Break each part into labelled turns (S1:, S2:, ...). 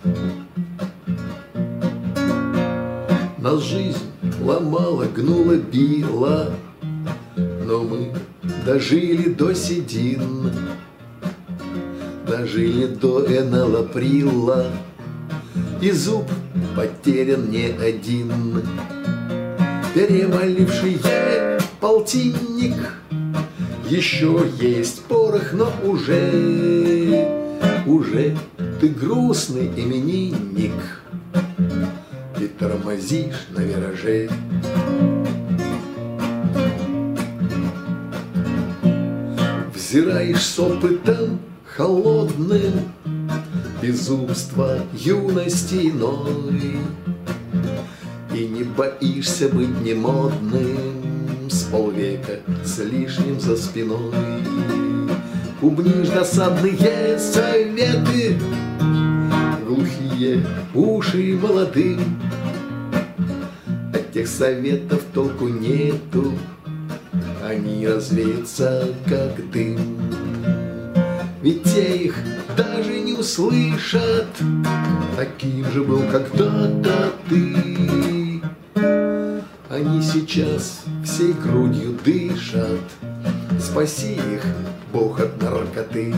S1: Нас жизнь ломала, гнула, била, но мы дожили до седин, дожили до энолаприла, и зуб потерян не один. Переваливший полтинник, еще есть порох, но уже ты грустный именинник и тормозишь на вираже. Взираешь с опытом холодным безумства юности иной, и не боишься быть немодным с полвека с лишним за спиной. Бубнишь досадные советы, глухие уши молодым. От тех советов толку нету, они развеются как дым. Ведь те их даже не услышат, таким же был когда-то ты. Они сейчас всей грудью дышат, спаси их, Бог, от наркоты.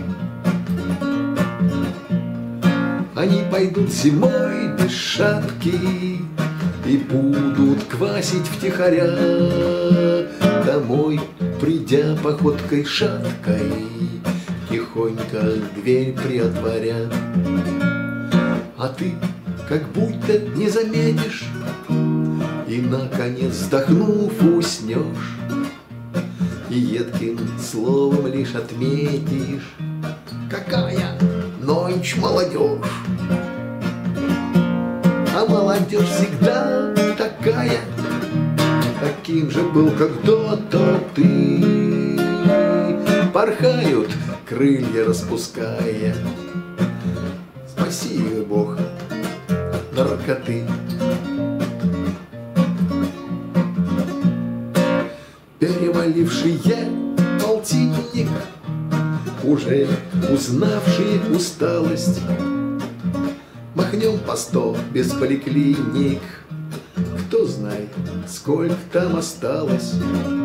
S1: Они пойдут зимой без шапки и будут квасить втихаря, домой придя походкой шаткой, тихонько дверь приотворя. А ты как будто не заметишь и, наконец, вздохнув, уснешь, и едким словом лишь отметишь: какая ночь молодежь! А молодежь всегда такая, таким же был когда-то ты. Порхают, крылья распуская, спаси их, Бог, от наркоты. Перевалившие полтинник, уже узнавшие усталость, махнем по 100 без поликлиник, кто знает, сколько там осталось.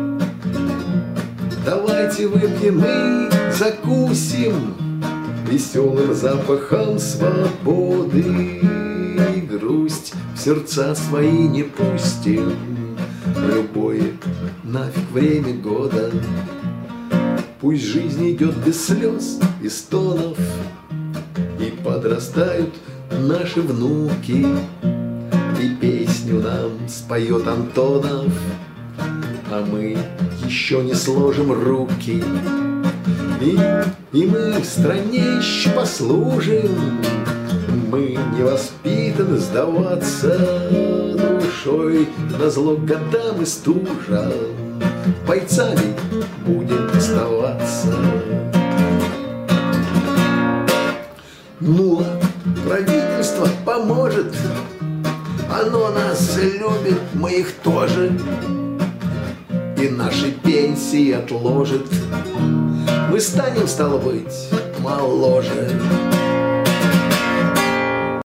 S1: Давайте выпьем и закусим веселым запахом свободы, и грусть в сердца свои не пустим в любое нафиг время года. Пусть жизнь идет без слез и стонов, и подрастают наши внуки, и песню нам споет Антонов, а мы еще не сложим руки. И мы в стране еще послужим, мы не воспитаны сдаваться душой назло годам и стужам, бойцами будем оставаться. Ну, правительство поможет, оно нас любит, мы их тоже, и наши пенсии отложит. Мы станем, стало быть, моложе.